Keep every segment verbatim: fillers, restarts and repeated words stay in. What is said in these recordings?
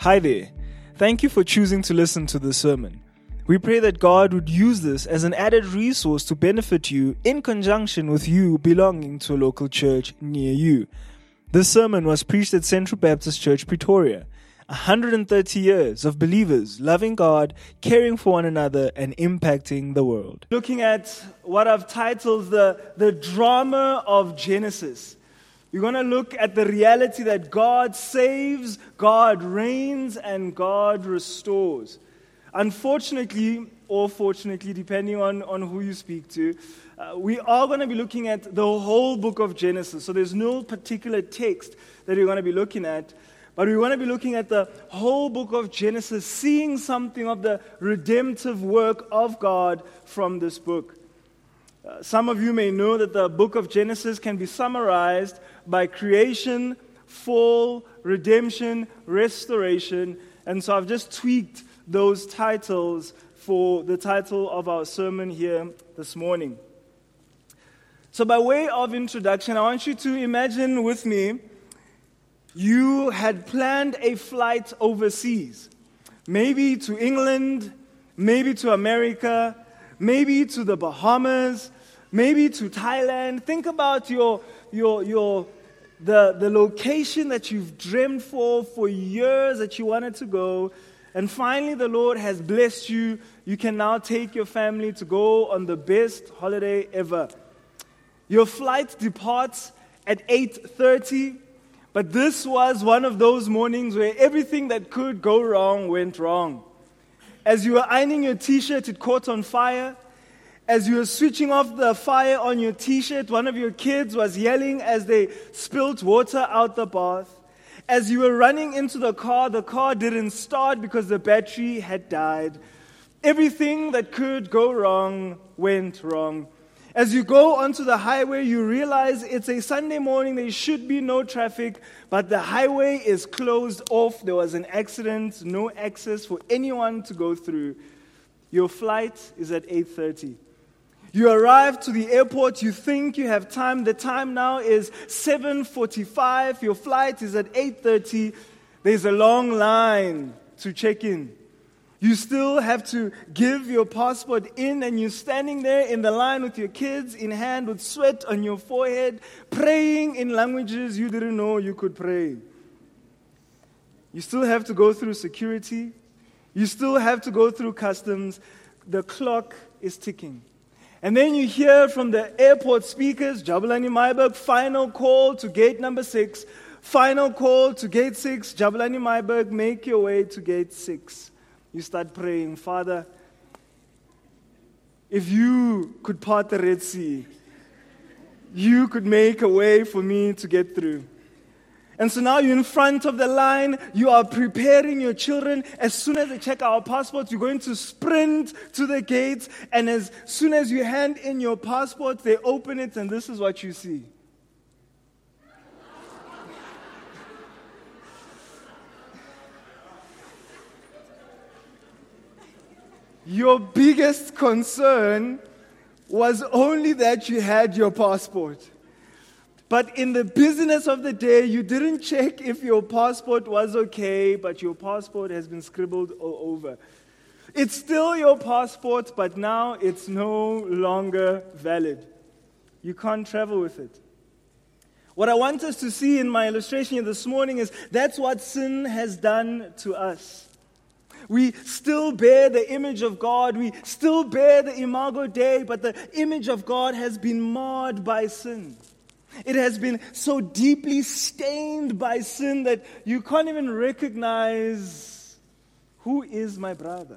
Hi there. Thank you for choosing to listen to this sermon. We pray that God would use this as an added resource to benefit you in conjunction with you belonging to a local church near you. This sermon was preached at Central Baptist Church, Pretoria. one hundred thirty years of believers loving God, caring for one another, and impacting the world. Looking at what I've titled the, the drama of Genesis. We're going to look at the reality that God saves, God reigns, and God restores. Unfortunately, or fortunately, depending on, on who you speak to, uh, we are going to be looking at the whole book of Genesis. So there's no particular text that we're going to be looking at, but we want to be looking at the whole book of Genesis, seeing something of the redemptive work of God from this book. Uh, some of you may know that the book of Genesis can be summarized by creation, fall, redemption, restoration. And so I've just tweaked those titles for the title of our sermon here this morning. So by way of introduction, I want you to imagine with me, you had planned a flight overseas, maybe to England, maybe to America, maybe to the Bahamas, maybe to Thailand. Think about your your your the the location that you've dreamed for for years that you wanted to go, and finally the Lord has blessed you. You can now take your family to go on the best holiday ever. Your flight departs at eight thirty, but this was one of those mornings where everything that could go wrong went wrong. As you were ironing your t-shirt, it caught on fire. As you were switching off the fire on your t-shirt, one of your kids was yelling as they spilled water out the bath. As you were running into the car, the car didn't start because the battery had died. Everything that could go wrong went wrong. As you go onto the highway, you realize it's a Sunday morning, there should be no traffic, but the highway is closed off. There was an accident, no access for anyone to go through. Your flight is at eight thirty. You arrive to the airport, you think you have time. The time now is seven forty-five. Your flight is at eight thirty. There's a long line to check in. You still have to give your passport in, and you're standing there in the line with your kids in hand with sweat on your forehead, praying in languages you didn't know you could pray. You still have to go through security. You still have to go through customs. The clock is ticking. And then you hear from the airport speakers, Jabulani Myburg, final call to gate number six. Final call to gate six. Jabulani Myburg, make your way to gate six. You start praying, Father, if you could part the Red Sea, you could make a way for me to get through. And so now you're in front of the line, you are preparing your children. As soon as they check our passports, you're going to sprint to the gates, and as soon as you hand in your passport, they open it, and this is what you see. Your biggest concern was only that you had your passport. But in the business of the day, you didn't check if your passport was okay, but your passport has been scribbled all over. It's still your passport, but now it's no longer valid. You can't travel with it. What I want us to see in my illustration here this morning is that's what sin has done to us. We still bear the image of God. We still bear the Imago Dei, but the image of God has been marred by sin. It has been so deeply stained by sin that you can't even recognize who is my brother.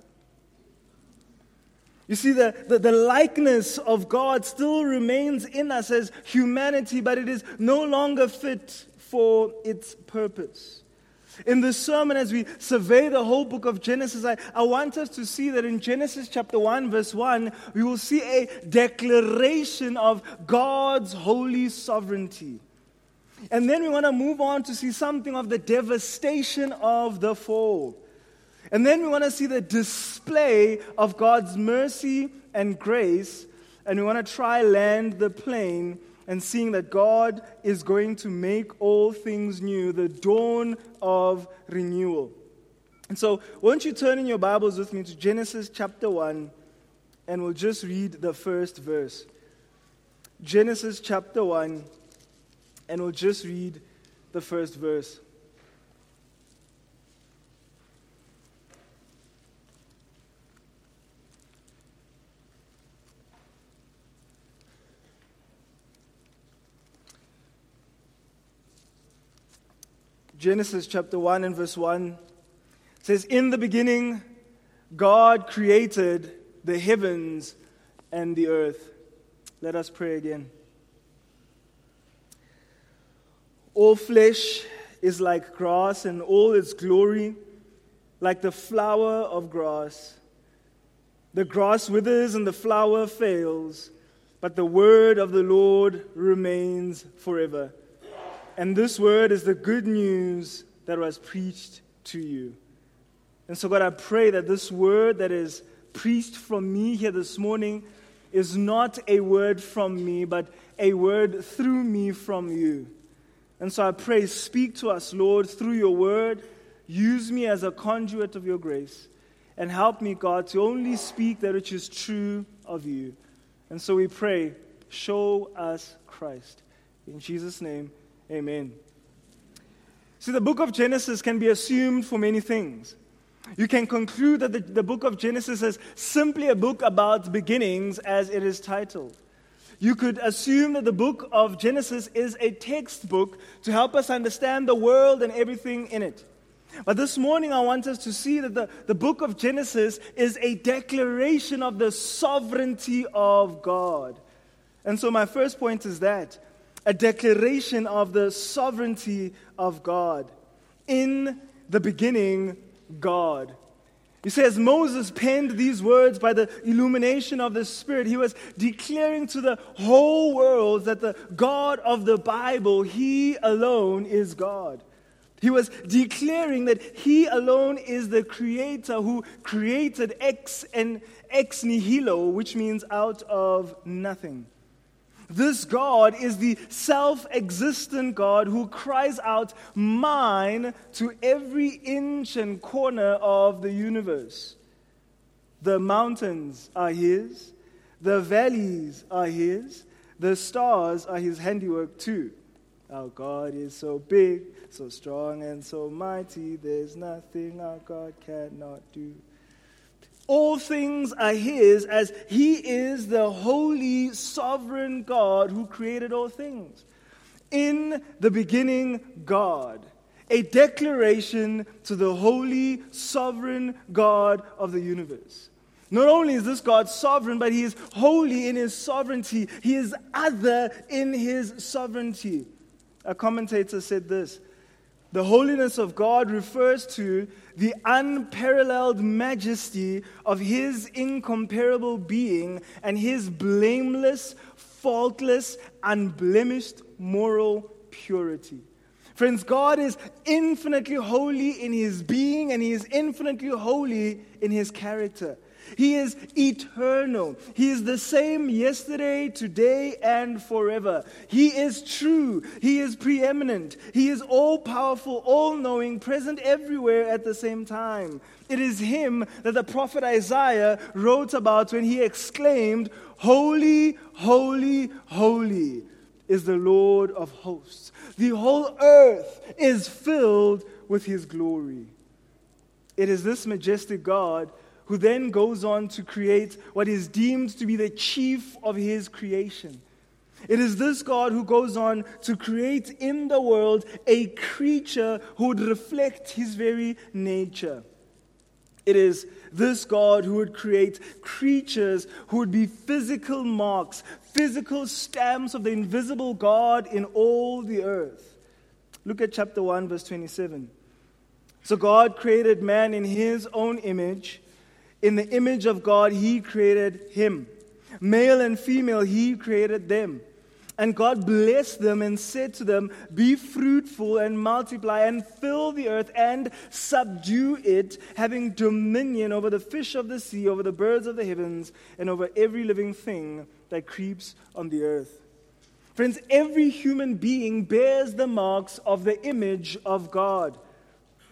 You see, the, the, the likeness of God still remains in us as humanity, but it is no longer fit for its purpose. In this sermon, as we survey the whole book of Genesis, I, I want us to see that in Genesis chapter one, verse one, we will see a declaration of God's holy sovereignty. And then we want to move on to see something of the devastation of the fall. And then we want to see the display of God's mercy and grace. And we want to try land the plane and seeing that God is going to make all things new, the dawn of renewal. And so, won't you turn in your Bibles with me to Genesis chapter one, and we'll just read the first verse. Genesis chapter one, and we'll just read the first verse. Genesis chapter one and verse one says, "In the beginning, God created the heavens and the earth." Let us pray again. All flesh is like grass, and all its glory like the flower of grass. The grass withers and the flower fails, but the word of the Lord remains forever. And this word is the good news that was preached to you. And so, God, I pray that this word that is preached from me here this morning is not a word from me, but a word through me from you. And so I pray, speak to us, Lord, through your word. Use me as a conduit of your grace. And help me, God, to only speak that which is true of you. And so we pray, show us Christ. In Jesus' name, amen. See, the book of Genesis can be assumed for many things. You can conclude that the, the book of Genesis is simply a book about beginnings, as it is titled. You could assume that the book of Genesis is a textbook to help us understand the world and everything in it. But this morning I want us to see that the, the book of Genesis is a declaration of the sovereignty of God. And so my first point is that, a declaration of the sovereignty of God. In the beginning, God. You see, as Moses penned these words by the illumination of the Spirit, he was declaring to the whole world that the God of the Bible, He alone is God. He was declaring that He alone is the Creator who created ex and ex nihilo, which means out of nothing. This God is the self-existent God who cries out, "Mine," to every inch and corner of the universe. The mountains are His. The valleys are His. The stars are His handiwork too. Our God is so big, so strong, and so mighty. There's nothing our God cannot do. All things are His, as He is the holy, sovereign God who created all things. In the beginning, God. A declaration to the holy, sovereign God of the universe. Not only is this God sovereign, but He is holy in His sovereignty. He is other in His sovereignty. A commentator said this: the holiness of God refers to the unparalleled majesty of His incomparable being and His blameless, faultless, unblemished moral purity. Friends, God is infinitely holy in His being, and He is infinitely holy in His character. He is eternal. He is the same yesterday, today, and forever. He is true. He is preeminent. He is all-powerful, all-knowing, present everywhere at the same time. It is Him that the prophet Isaiah wrote about when he exclaimed, "Holy, holy, holy is the Lord of hosts. The whole earth is filled with His glory." It is this majestic God who then goes on to create what is deemed to be the chief of His creation. It is this God who goes on to create in the world a creature who would reflect His very nature. It is this God who would create creatures who would be physical marks, physical stamps of the invisible God in all the earth. Look at chapter one, verse twenty-seven. So God created man in His own image. In the image of God, He created him. Male and female, He created them. And God blessed them and said to them, "Be fruitful and multiply and fill the earth and subdue it, having dominion over the fish of the sea, over the birds of the heavens, and over every living thing that creeps on the earth." Friends, every human being bears the marks of the image of God.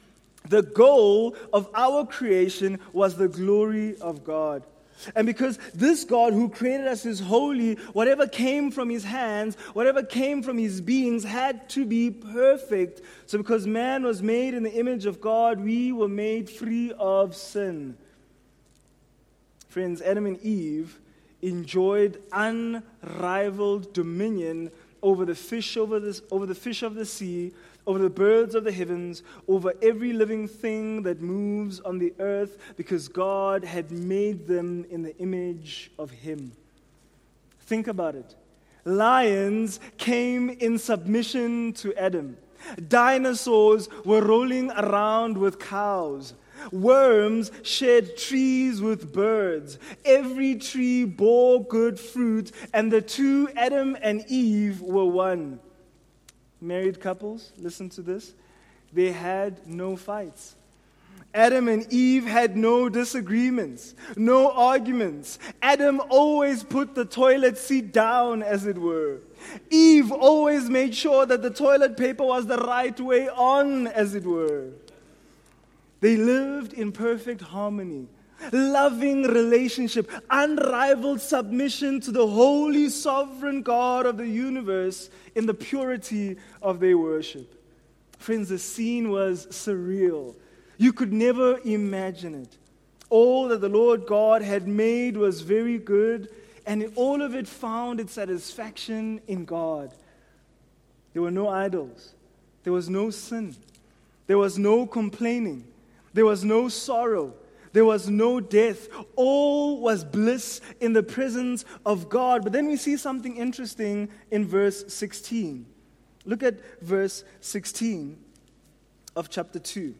The goal of our creation was the glory of God. And because this God who created us is holy, whatever came from his hands, whatever came from his beings had to be perfect. So because man was made in the image of God, we were made free of sin. Friends, Adam and Eve enjoyed unrivaled dominion over the fish over this, over the fish of the sea, over the birds of the heavens, over every living thing that moves on the earth, because God had made them in the image of him. Think about it. Lions came in submission to Adam. Dinosaurs were rolling around with cows. Worms shared trees with birds. Every tree bore good fruit, and the two, Adam and Eve, were one. Married couples, listen to this. They had no fights. Adam and Eve had no disagreements, no arguments. Adam always put the toilet seat down, as it were. Eve always made sure that the toilet paper was the right way on, as it were. They lived in perfect harmony, loving relationship, unrivaled submission to the holy, sovereign God of the universe in the purity of their worship. Friends, the scene was surreal. You could never imagine it. All that the Lord God had made was very good, and all of it found its satisfaction in God. There were no idols. There was no sin. There was no complaining. There was no sorrow. There was no death. All was bliss in the presence of God. But then we see something interesting in verse sixteen. Look at verse sixteen of chapter two.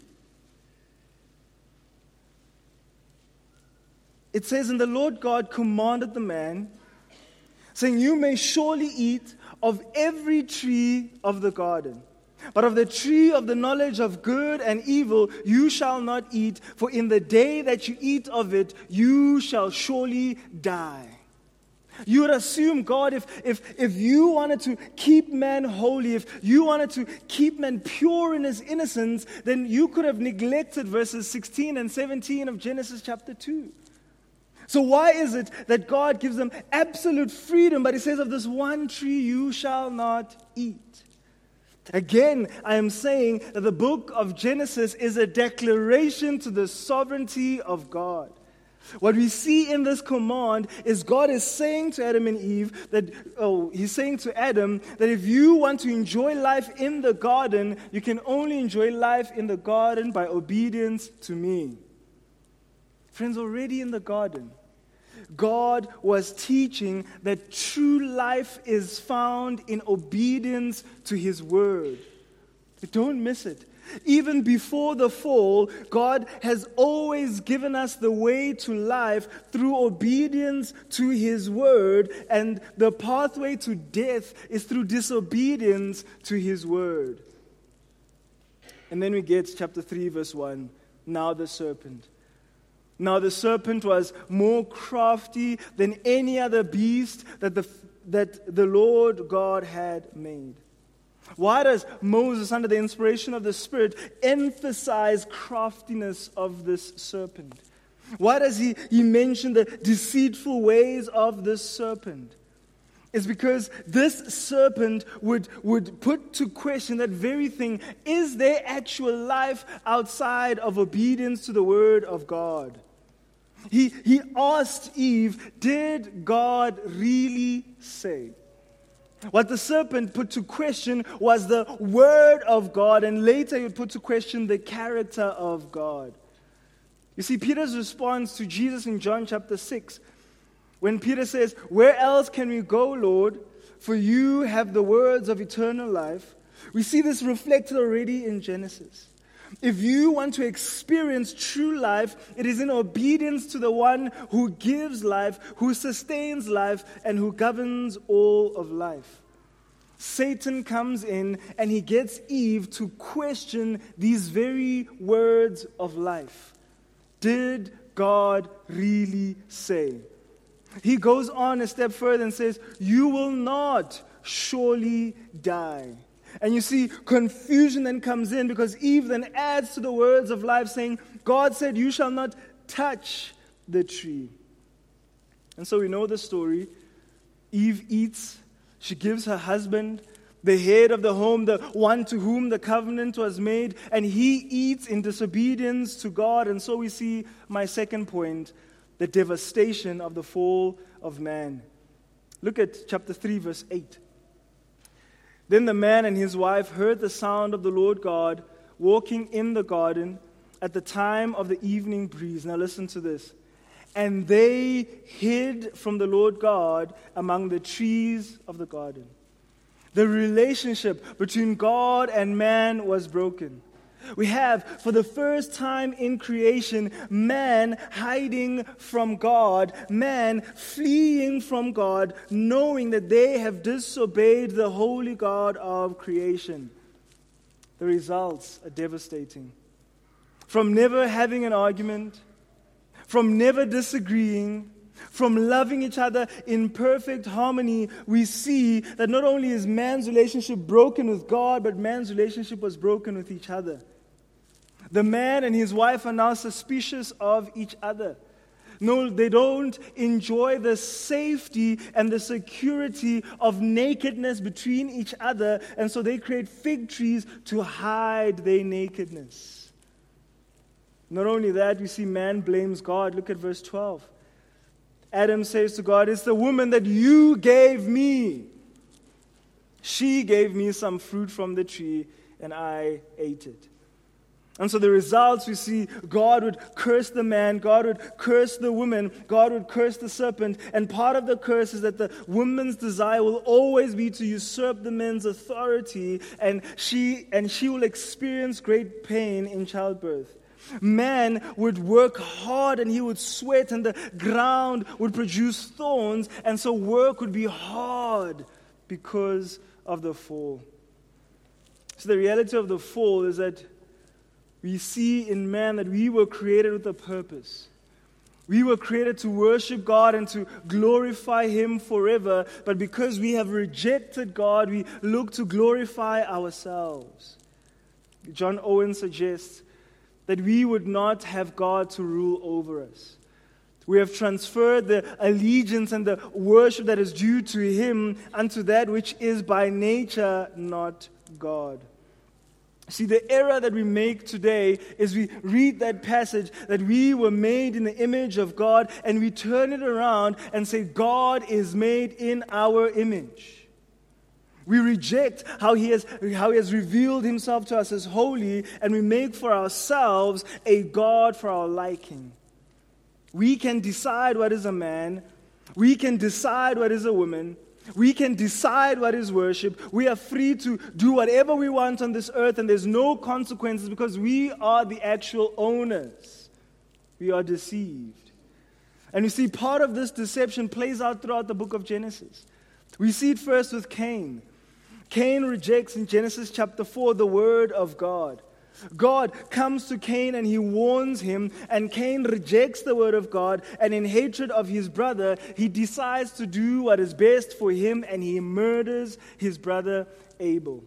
It says, "And the Lord God commanded the man, saying, You may surely eat of every tree of the garden. But of the tree of the knowledge of good and evil you shall not eat, for in the day that you eat of it, you shall surely die." You would assume, God, if, if, if you wanted to keep man holy, if you wanted to keep man pure in his innocence, then you could have neglected verses sixteen and seventeen of Genesis chapter two. So why is it that God gives them absolute freedom, but he says of this one tree you shall not eat? Again, I am saying that the book of Genesis is a declaration to the sovereignty of God. What we see in this command is God is saying to Adam and Eve that, oh, he's saying to Adam that if you want to enjoy life in the garden, you can only enjoy life in the garden by obedience to me. Friends, already in the garden, God was teaching that true life is found in obedience to his word. Don't miss it. Even before the fall, God has always given us the way to life through obedience to his word, and the pathway to death is through disobedience to his word. And then we get chapter three, verse one. Now the serpent. Now the serpent was more crafty than any other beast that the, that the Lord God had made. Why does Moses, under the inspiration of the Spirit, emphasize craftiness of this serpent? Why does he, he mention the deceitful ways of this serpent? It's because this serpent would, would put to question that very thing. Is there actual life outside of obedience to the word of God? He, he asked Eve, did God really say? What the serpent put to question was the word of God, and later he would put to question the character of God. You see, Peter's response to Jesus in John chapter six, when Peter says, "Where else can we go, Lord? For you have the words of eternal life." We see this reflected already in Genesis. If you want to experience true life, it is in obedience to the one who gives life, who sustains life, and who governs all of life. Satan comes in and he gets Eve to question these very words of life. Did God really say? He goes on a step further and says, "You will not surely die." And you see, confusion then comes in because Eve then adds to the words of life saying, God said, you shall not touch the tree. And so we know the story. Eve eats. She gives her husband, the head of the home, the one to whom the covenant was made, and he eats in disobedience to God. And so we see my second point, the devastation of the fall of man. Look at chapter three, verse eight. Then the man and his wife heard the sound of the Lord God walking in the garden at the time of the evening breeze. Now listen to this. And they hid from the Lord God among the trees of the garden. The relationship between God and man was broken. We have, for the first time in creation, man hiding from God, man fleeing from God, knowing that they have disobeyed the holy God of creation. The results are devastating. From never having an argument, from never disagreeing, from loving each other in perfect harmony, we see that not only is man's relationship broken with God, but man's relationship was broken with each other. The man and his wife are now suspicious of each other. No, they don't enjoy the safety and the security of nakedness between each other, and so they create fig trees to hide their nakedness. Not only that, we see man blames God. Look at verse twelve. Adam says to God, it's the woman that you gave me. She gave me some fruit from the tree, and I ate it. And so the results, we see God would curse the man, God would curse the woman, God would curse the serpent. And part of the curse is that the woman's desire will always be to usurp the man's authority, and she and she will experience great pain in childbirth. Man would work hard and he would sweat, and the ground would produce thorns, and so work would be hard because of the fall. So the reality of the fall is that we see in man that we were created with a purpose. We were created to worship God and to glorify Him forever, but because we have rejected God, we look to glorify ourselves. John Owen suggests that we would not have God to rule over us. We have transferred the allegiance and the worship that is due to Him unto that which is by nature not God. See, the error that we make today is we read that passage that we were made in the image of God, and we turn it around and say God is made in our image. We reject how he has, how he has revealed Himself to us as holy, and we make for ourselves a God for our liking. We can decide what is a man. We can decide what is a woman. We can decide what is worship. We are free to do whatever we want on this earth, and there's no consequences because we are the actual owners. We are deceived. And you see, part of this deception plays out throughout the book of Genesis. We see it first with Cain. Cain rejects in Genesis chapter four the word of God. God comes to Cain and he warns him, and Cain rejects the word of God, and in hatred of his brother, he decides to do what is best for him, and he murders his brother Abel.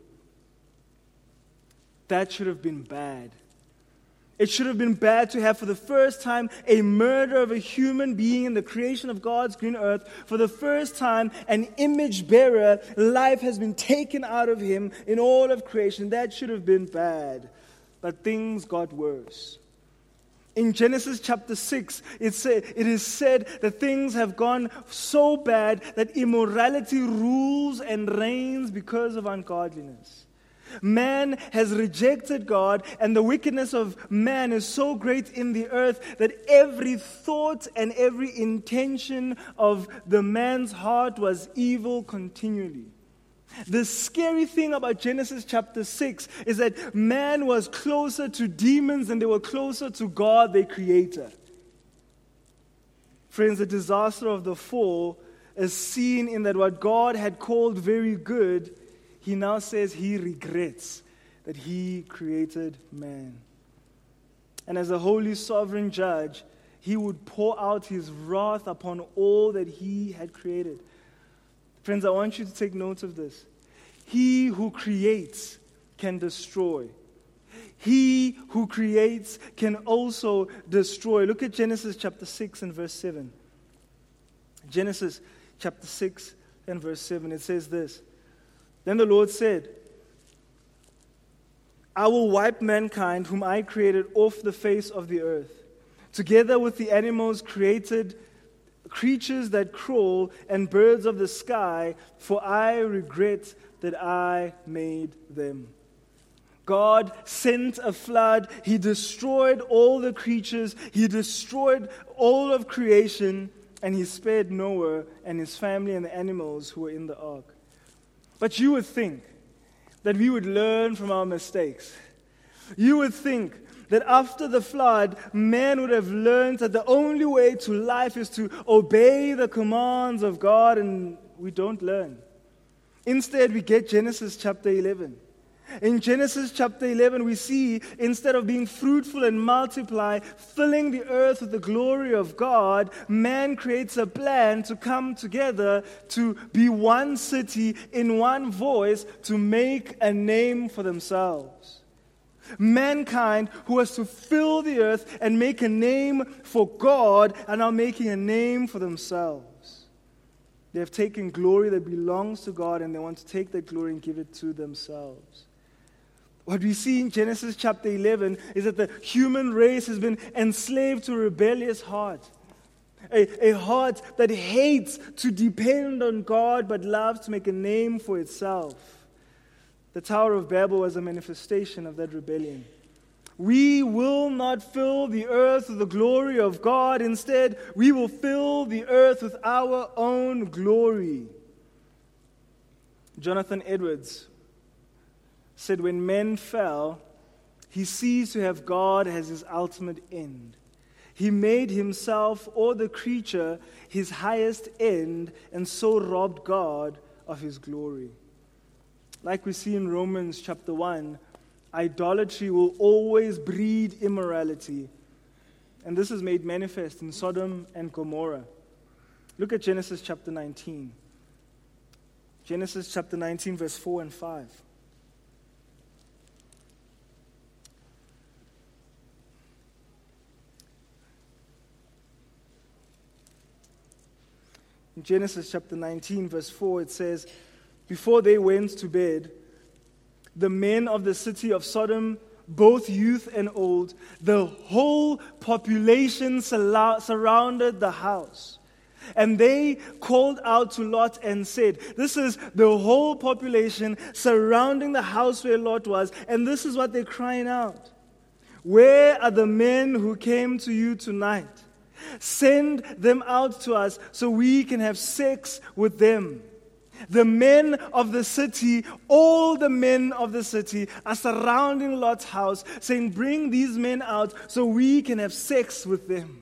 That should have been bad. It should have been bad to have, for the first time, a murder of a human being in the creation of God's green earth. For the first time, an image bearer, life has been taken out of him in all of creation. That should have been bad. But things got worse. In Genesis chapter six, it, say, it is said that things have gone so bad that immorality rules and reigns because of ungodliness. Man has rejected God, and the wickedness of man is so great in the earth that every thought and every intention of the man's heart was evil continually. The scary thing about Genesis chapter six is that man was closer to demons than they were closer to God, their creator. Friends, the disaster of the fall is seen in that what God had called very good, He now says He regrets that He created man. And as a holy sovereign judge, He would pour out His wrath upon all that He had created. Friends, I want you to take note of this. He who creates can destroy. He who creates can also destroy. Look at Genesis chapter six and verse seven. Genesis chapter six and verse seven. It says this. Then the Lord said, I will wipe mankind whom I created off the face of the earth, together with the animals created, creatures that crawl, and birds of the sky, for I regret that I made them. God sent a flood. He destroyed all the creatures. He destroyed all of creation, and He spared Noah and his family and the animals who were in the ark. But you would think that we would learn from our mistakes. You would think that after the flood, man would have learned that the only way to life is to obey the commands of God, and we don't learn. Instead, we get Genesis chapter eleven. In Genesis chapter eleven, we see, instead of being fruitful and multiply, filling the earth with the glory of God, man creates a plan to come together, to be one city, in one voice, to make a name for themselves. Mankind, who was to fill the earth and make a name for God, are now making a name for themselves. They have taken glory that belongs to God, and they want to take that glory and give it to themselves. What we see in Genesis chapter eleven is that the human race has been enslaved to a rebellious heart. A, a heart that hates to depend on God but loves to make a name for itself. The Tower of Babel was a manifestation of that rebellion. We will not fill the earth with the glory of God. Instead, we will fill the earth with our own glory. Jonathan Edwards said, when men fell, he ceased to have God as his ultimate end. He made himself or the creature his highest end, and so robbed God of His glory. Like we see in Romans chapter one, idolatry will always breed immorality. And this is made manifest in Sodom and Gomorrah. Look at Genesis chapter nineteen. Genesis chapter nineteen, verse four and five. In Genesis chapter nineteen, verse four, it says, before they went to bed, the men of the city of Sodom, both youth and old, the whole population surrounded the house. And they called out to Lot and said, this is the whole population surrounding the house where Lot was, and this is what they're crying out. Where are the men who came to you tonight? Send them out to us so we can have sex with them. The men of the city, all the men of the city are surrounding Lot's house, saying, bring these men out so we can have sex with them.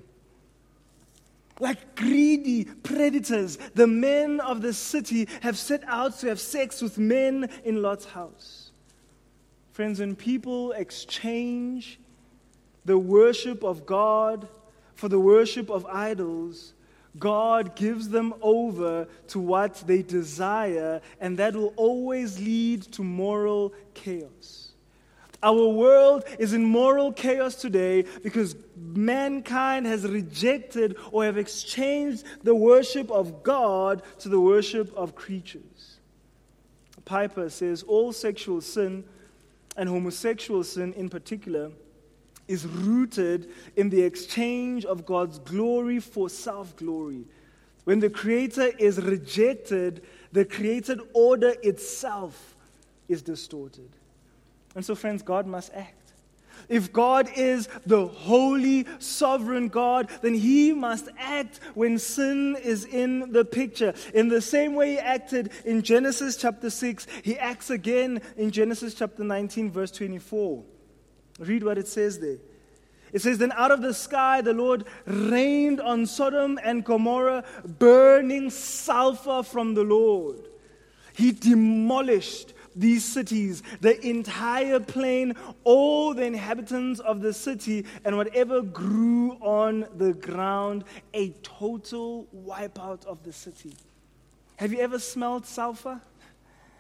Like greedy predators, the men of the city have set out to have sex with men in Lot's house. Friends, when people exchange the worship of God for the worship of idols, God gives them over to what they desire, and that will always lead to moral chaos. Our world is in moral chaos today because mankind has rejected or have exchanged the worship of God to the worship of creatures. Piper says all sexual sin, and homosexual sin in particular, is rooted in the exchange of God's glory for self-glory. When the Creator is rejected, the created order itself is distorted. And so, friends, God must act. If God is the holy, sovereign God, then He must act when sin is in the picture. In the same way He acted in Genesis chapter six, He acts again in Genesis chapter nineteen, verse twenty-four. Read what it says there. It says, then out of the sky the Lord rained on Sodom and Gomorrah burning sulfur from the Lord. He demolished these cities, the entire plain, all the inhabitants of the city, and whatever grew on the ground, a total wipeout of the city. Have you ever smelled sulfur?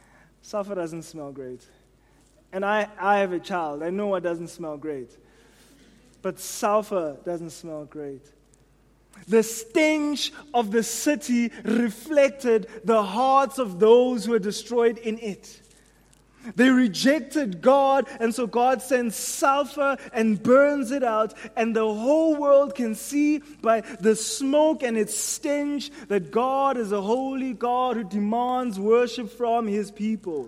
sulfur doesn't smell great. And I, I have a child. I know what doesn't smell great. But sulfur doesn't smell great. The stench of the city reflected the hearts of those who were destroyed in it. They rejected God, and so God sends sulfur and burns it out, and the whole world can see by the smoke and its stench that God is a holy God who demands worship from His people.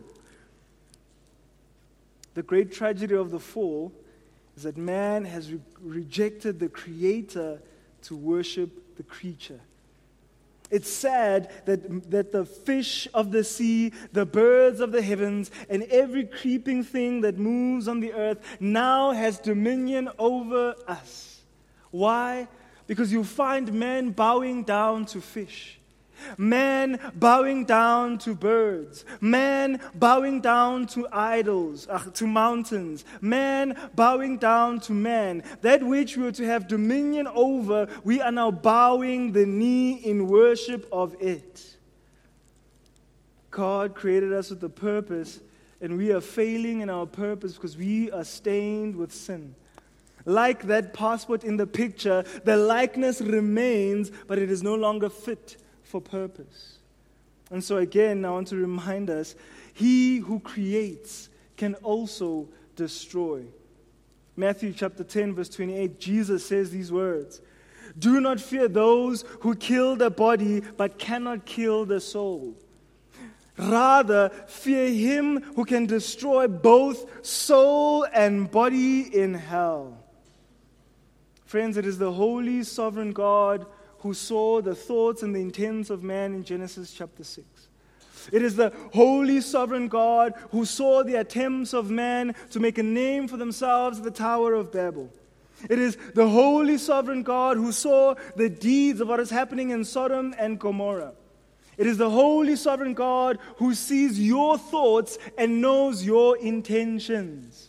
The great tragedy of the fall is that man has re- rejected the Creator to worship the creature. It's sad that, that the fish of the sea, the birds of the heavens, and every creeping thing that moves on the earth now has dominion over us. Why? Because you find men bowing down to fish. Man bowing down to birds. Man bowing down to idols, uh, to mountains. Man bowing down to man. That which we were to have dominion over, we are now bowing the knee in worship of it. God created us with a purpose, and we are failing in our purpose because we are stained with sin. Like that passport in the picture, the likeness remains, but it is no longer fit for purpose. And so again, I want to remind us, He who creates can also destroy. Matthew chapter ten, verse twenty-eight, Jesus says these words, "Do not fear those who kill the body, but cannot kill the soul. Rather, fear Him who can destroy both soul and body in hell." Friends, it is the holy, sovereign God who saw the thoughts and the intents of man in Genesis chapter six. It is the holy, sovereign God who saw the attempts of man to make a name for themselves at the Tower of Babel. It is the holy, sovereign God who saw the deeds of what is happening in Sodom and Gomorrah. It is the holy, sovereign God who sees your thoughts and knows your intentions.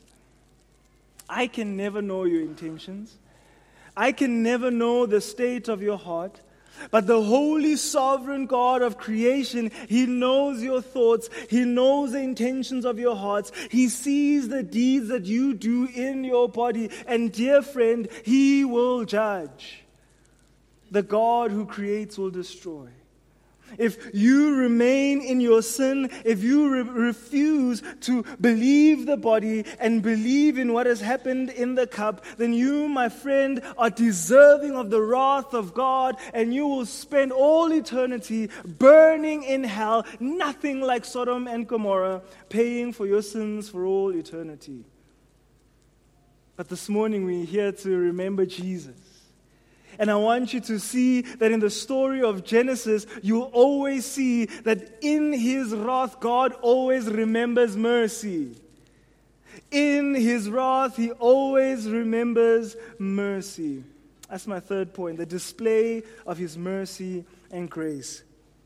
I can never know your intentions. I can never know the state of your heart, but the holy, sovereign God of creation, He knows your thoughts. He knows the intentions of your hearts. He sees the deeds that you do in your body. And dear friend, He will judge. The God who creates will destroy. If you remain in your sin, if you re- refuse to believe the body and believe in what has happened in the cup, then you, my friend, are deserving of the wrath of God, and you will spend all eternity burning in hell, nothing like Sodom and Gomorrah, paying for your sins for all eternity. But this morning we're here to remember Jesus. And I want you to see that in the story of Genesis, you'll always see that in His wrath, God always remembers mercy. In His wrath, He always remembers mercy. That's my third point, the display of His mercy and grace.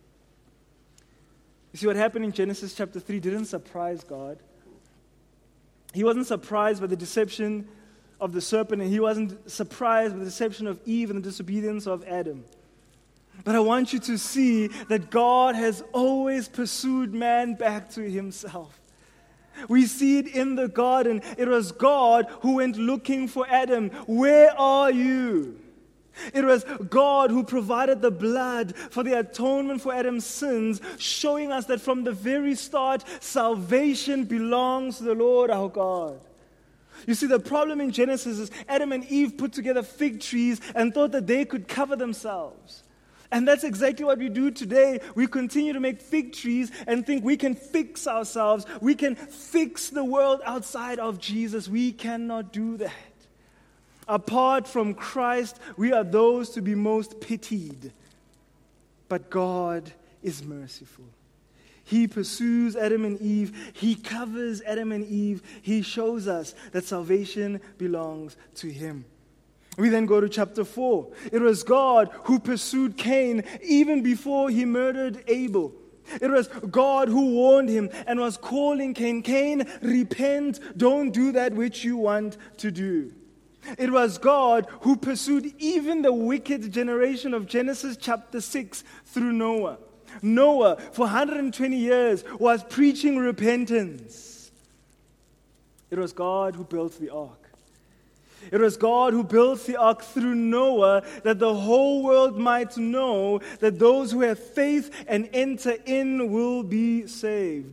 You see, what happened in Genesis chapter three didn't surprise God. He wasn't surprised by the deception of the serpent, and He wasn't surprised by the deception of Eve and the disobedience of Adam. But I want you to see that God has always pursued man back to Himself. We see it in the garden. It was God who went looking for Adam. Where are you? It was God who provided the blood for the atonement for Adam's sins, showing us that from the very start, salvation belongs to the Lord our God. You see, the problem in Genesis is Adam and Eve put together fig trees and thought that they could cover themselves. And that's exactly what we do today. We continue to make fig trees and think we can fix ourselves. We can fix the world outside of Jesus. We cannot do that. Apart from Christ, we are those to be most pitied. But God is merciful. He pursues Adam and Eve. He covers Adam and Eve. He shows us that salvation belongs to Him. We then go to chapter four. It was God who pursued Cain even before he murdered Abel. It was God who warned him and was calling Cain, Cain, repent, don't do that which you want to do. It was God who pursued even the wicked generation of Genesis chapter six through Noah. Noah, for one hundred twenty years, was preaching repentance. It was God who built the ark. It was God who built the ark through Noah, that the whole world might know that those who have faith and enter in will be saved.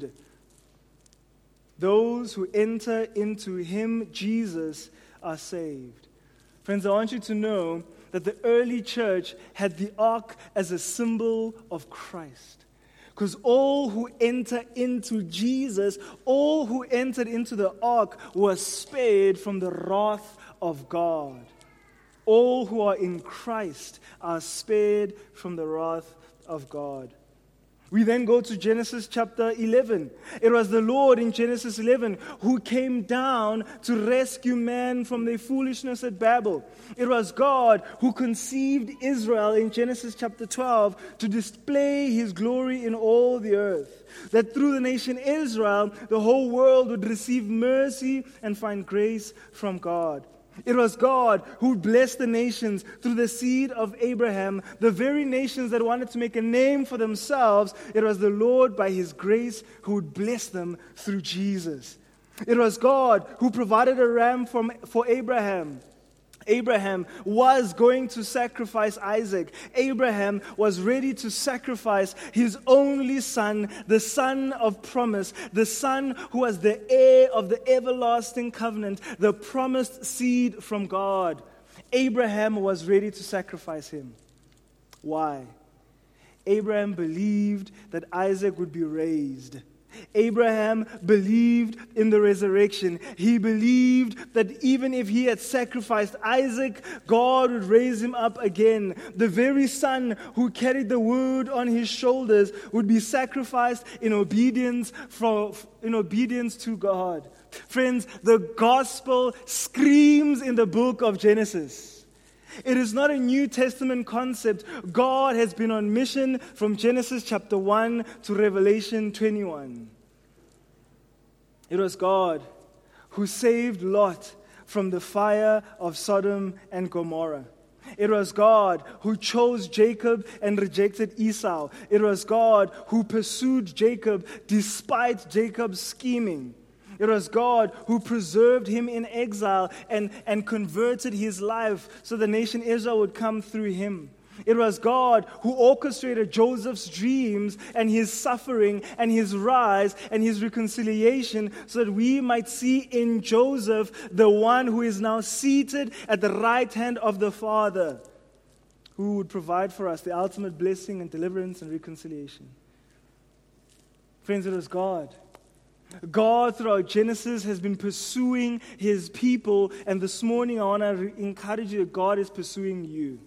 Those who enter into Him, Jesus, are saved. Friends, I want you to know that the early church had the ark as a symbol of Christ. Because all who enter into Jesus, all who entered into the ark were spared from the wrath of God. All who are in Christ are spared from the wrath of God. We then go to Genesis chapter eleven. It was the Lord in Genesis eleven who came down to rescue man from their foolishness at Babel. It was God who conceived Israel in Genesis chapter twelve to display His glory in all the earth. That through the nation Israel, the whole world would receive mercy and find grace from God. It was God who blessed the nations through the seed of Abraham, the very nations that wanted to make a name for themselves. It was the Lord, by His grace, who would bless them through Jesus. It was God who provided a ram from, for Abraham. Abraham was going to sacrifice Isaac. Abraham was ready to sacrifice his only son, the son of promise, the son who was the heir of the everlasting covenant, the promised seed from God. Abraham was ready to sacrifice him. Why? Abraham believed that Isaac would be raised. Abraham believed in the resurrection. He believed that even if he had sacrificed Isaac, God would raise him up again. The very son who carried the word on his shoulders would be sacrificed in obedience for, in obedience to God. Friends, the gospel screams in the book of Genesis. It is not a New Testament concept. God has been on mission from Genesis chapter one to Revelation twenty-one. It was God who saved Lot from the fire of Sodom and Gomorrah. It was God who chose Jacob and rejected Esau. It was God who pursued Jacob despite Jacob's scheming. It was God who preserved him in exile and, and converted his life so the nation Israel would come through him. It was God who orchestrated Joseph's dreams and his suffering and his rise and his reconciliation so that we might see in Joseph the one who is now seated at the right hand of the Father, who would provide for us the ultimate blessing and deliverance and reconciliation. Friends, it was God. God, throughout Genesis, has been pursuing His people, and this morning I want to re- encourage you that God is pursuing you.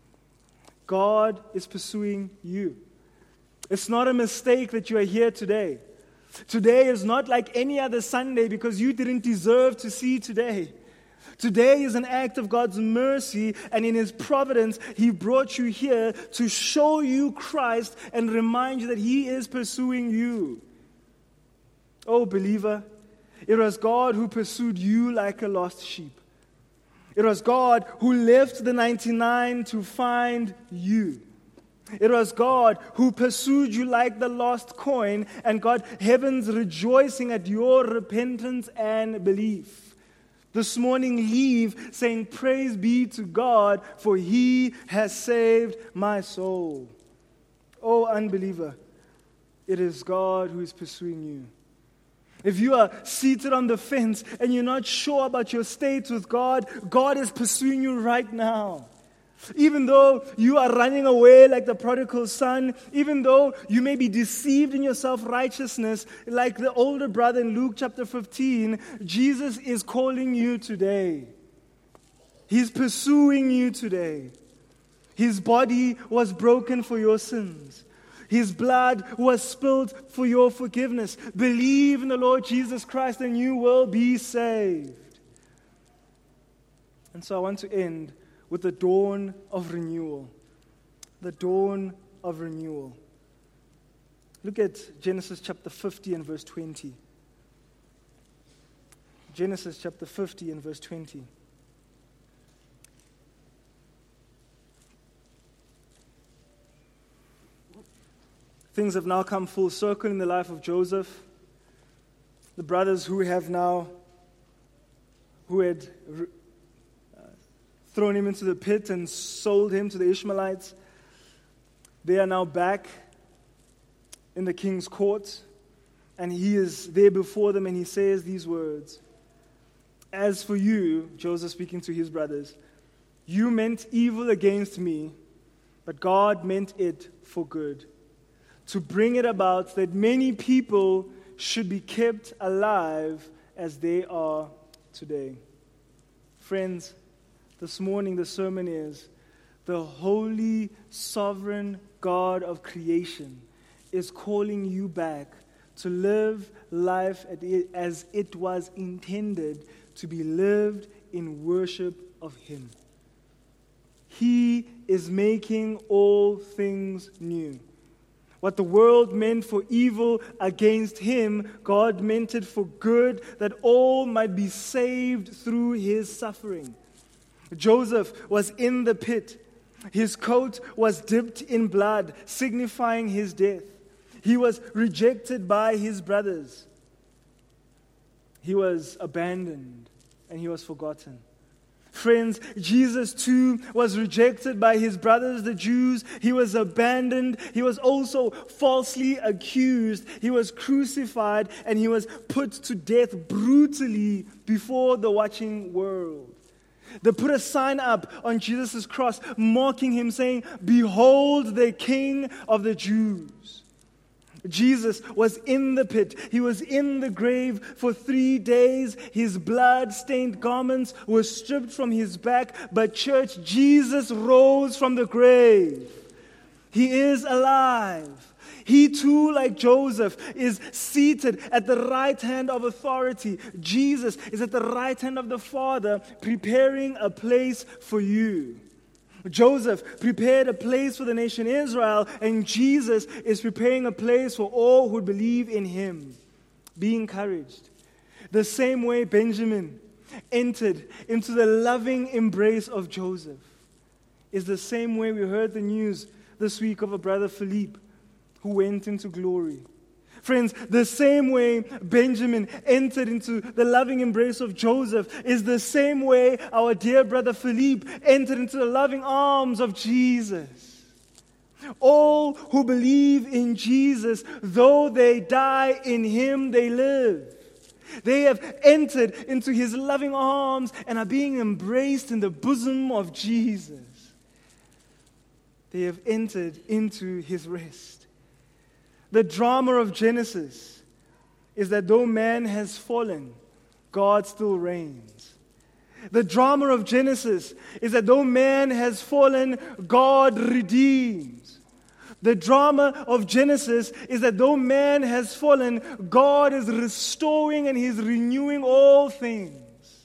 God is pursuing you. It's not a mistake that you are here today. Today is not like any other Sunday because you didn't deserve to see today. Today is an act of God's mercy, and in His providence, He brought you here to show you Christ and remind you that He is pursuing you. Oh, believer, it was God who pursued you like a lost sheep. It was God who left the ninety-nine to find you. It was God who pursued you like the lost coin and got heaven's rejoicing at your repentance and belief. This morning, leave saying, "Praise be to God, for He has saved my soul." Oh, unbeliever, it is God who is pursuing you. If you are seated on the fence and you're not sure about your state with God, God is pursuing you right now. Even though you are running away like the prodigal son, even though you may be deceived in your self-righteousness like the older brother in Luke chapter fifteen, Jesus is calling you today. He's pursuing you today. His body was broken for your sins. His blood was spilled for your forgiveness. Believe in the Lord Jesus Christ and you will be saved. And so I want to end with the dawn of renewal. The dawn of renewal. Look at Genesis chapter fifty and verse twenty. Genesis chapter fifty and verse twenty. Things have now come full circle in the life of Joseph. The brothers who have now, who had uh, thrown him into the pit and sold him to the Ishmaelites, they are now back in the king's court, and he is there before them, and he says these words. As for you, Joseph speaking to his brothers, you meant evil against me, but God meant it for good, to bring it about that many people should be kept alive as they are today. Friends, this morning the sermon is, the holy, sovereign God of creation is calling you back to live life as it was intended to be lived in worship of Him. He is making all things new. What the world meant for evil against Him, God meant it for good, that all might be saved through His suffering. Joseph was in the pit. His coat was dipped in blood, signifying his death. He was rejected by his brothers. He was abandoned and he was forgotten. Friends, Jesus too was rejected by his brothers, the Jews. He was abandoned. He was also falsely accused. He was crucified and he was put to death brutally before the watching world. They put a sign up on Jesus' cross, mocking him, saying, "Behold the King of the Jews." Jesus was in the pit. He was in the grave for three days. His blood-stained garments were stripped from his back. But church, Jesus rose from the grave. He is alive. He too, like Joseph, is seated at the right hand of authority. Jesus is at the right hand of the Father, preparing a place for you. Joseph prepared a place for the nation Israel, and Jesus is preparing a place for all who believe in him. Be encouraged. The same way Benjamin entered into the loving embrace of Joseph is the same way we heard the news this week of a brother Philippe who went into glory. Friends, the same way Benjamin entered into the loving embrace of Joseph is the same way our dear brother Philippe entered into the loving arms of Jesus. All who believe in Jesus, though they die in him, they live. They have entered into his loving arms and are being embraced in the bosom of Jesus. They have entered into his rest. The drama of Genesis is that though man has fallen, God still reigns. The drama of Genesis is that though man has fallen, God redeems. The drama of Genesis is that though man has fallen, God is restoring and He's renewing all things.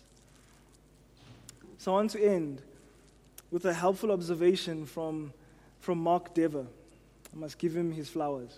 So I want to end with a helpful observation from, from Mark Dever. I must give him his flowers.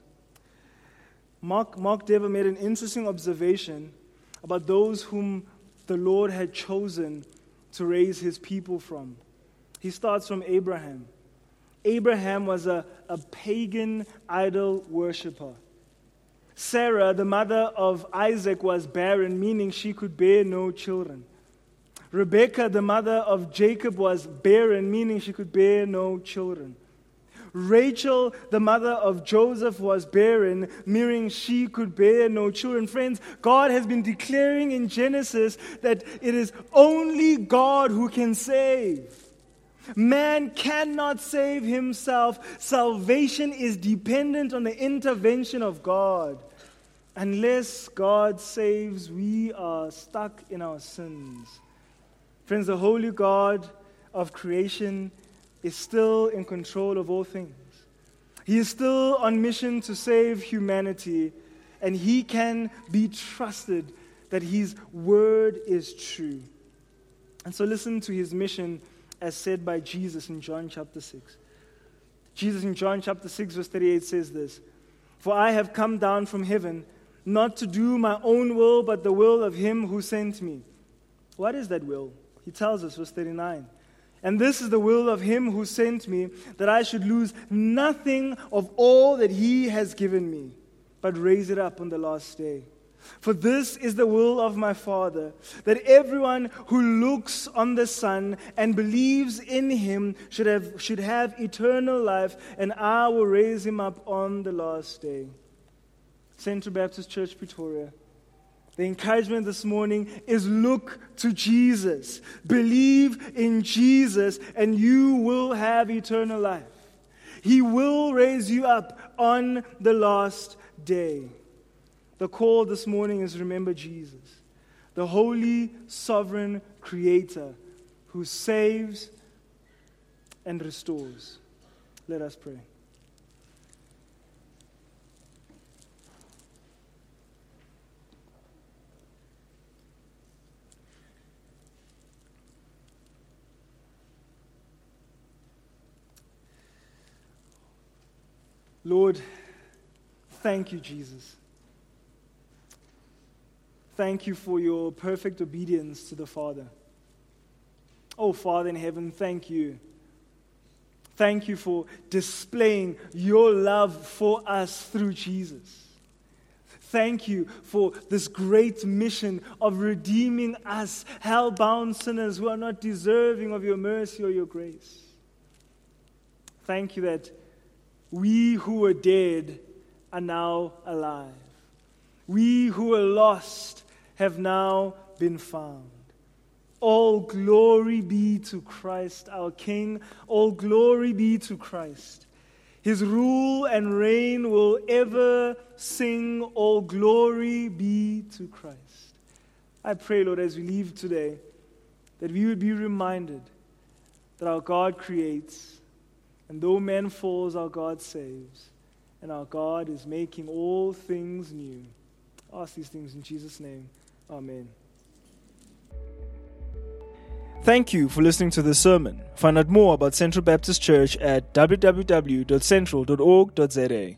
Mark, Mark Dever made an interesting observation about those whom the Lord had chosen to raise His people from. He starts from Abraham. Abraham was a, a pagan idol worshiper. Sarah, the mother of Isaac, was barren, meaning she could bear no children. Rebekah, the mother of Jacob, was barren, meaning she could bear no children. Rachel, the mother of Joseph, was barren, meaning she could bear no children. Friends, God has been declaring in Genesis that it is only God who can save. Man cannot save himself. Salvation is dependent on the intervention of God. Unless God saves, we are stuck in our sins. Friends, the holy God of creation is still in control of all things. He is still on mission to save humanity, and He can be trusted that His word is true. And so listen to His mission as said by Jesus in John chapter six. Jesus in John chapter six verse thirty-eight says this, "For I have come down from heaven, not to do my own will, but the will of Him who sent me." What is that will? He tells us, verse thirty-nine. And this is the will of him who sent me, that I should lose nothing of all that he has given me, but raise it up on the last day. For this is the will of my Father, that everyone who looks on the Son and believes in him should have, should have eternal life, and I will raise him up on the last day. Central Baptist Church, Pretoria. The encouragement this morning is look to Jesus. Believe in Jesus and you will have eternal life. He will raise you up on the last day. The call this morning is remember Jesus, the holy, sovereign Creator who saves and restores. Let us pray. Lord, thank you, Jesus. Thank you for your perfect obedience to the Father. Oh, Father in heaven, thank you. Thank you for displaying your love for us through Jesus. Thank you for this great mission of redeeming us, hell-bound sinners who are not deserving of your mercy or your grace. Thank you that we who were dead are now alive. We who were lost have now been found. All glory be to Christ, our King. All glory be to Christ. His rule and reign will ever sing. All glory be to Christ. I pray, Lord, as we leave today, that we would be reminded that our God creates, and though man falls, our God saves. And our God is making all things new. I ask these things in Jesus' name. Amen. Thank you for listening to this sermon. Find out more about Central Baptist Church at w w w dot central dot org dot z a.